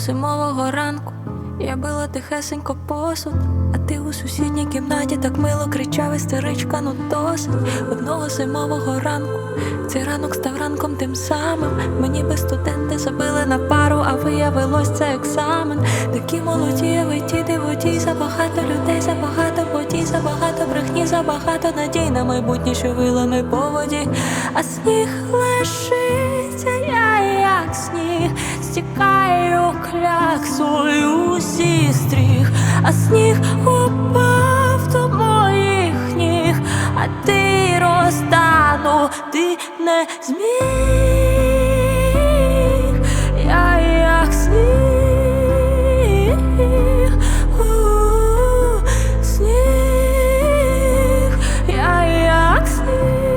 зимового ранку я била тихесенько посуд, а ти у сусідній кімнаті так мило кричав: істеричка, ну досить. Одного зимового ранку цей ранок став ранком тим самим. Мені би студенти забили на пару, а виявилось це екзамен. Такі молоді, а ви ті дивоті, забагато людей, забагато подій, забагато брехні, забагато надій на майбутнє, що вилами по воді. А сніг лишиться, я як сніг, стікаю кляксою зі стріх, а сніг упав до моїх ніг, а ти розтану, ти не зміг. Я як сніг, сніг, я як сніг.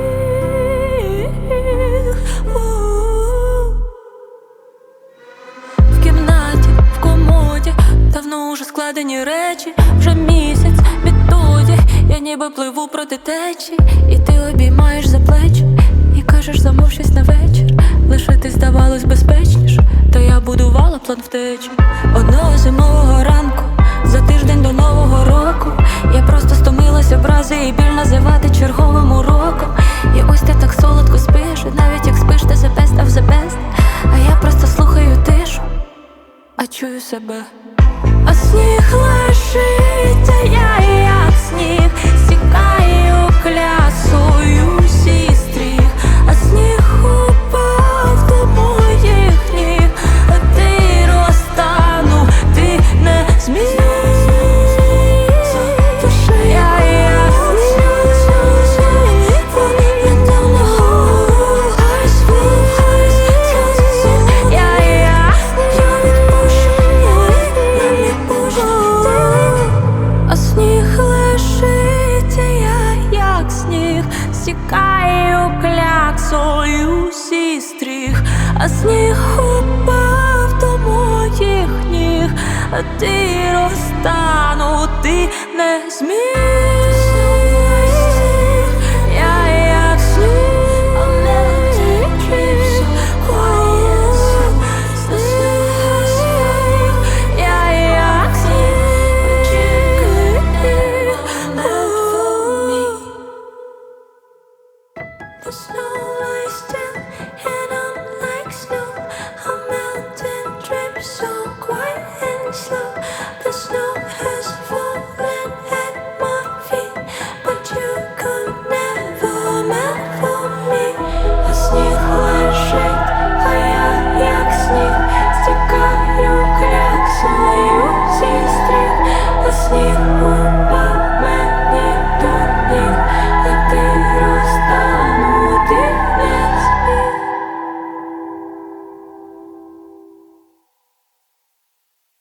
В кімнаті, в комоді давно уже складені речі. Вже місяць відтоді я ніби пливу проти течії, і ти обіймаєш за плечі і кажеш: замов щось на вечір. Лишити здавалось безпечніш, та я будувала план втечі. Одного зимового ранку за тиждень до нового року я просто стомилась образи і біль називати черговим уроком. І ось ти так солодко спиш, і навіть як спиш, ти the best of the best. А я просто слухаю тишу, а чую себе. А сніг лишиться, я як сніг, стікаю клясою зі стріх, а сніг упав до моїх ніг, а ти розтану, ти не зміг. Я як стікаю кляксою зі стріх, а сніг упав до моїх ніг, а ти розтану, ти не зміг.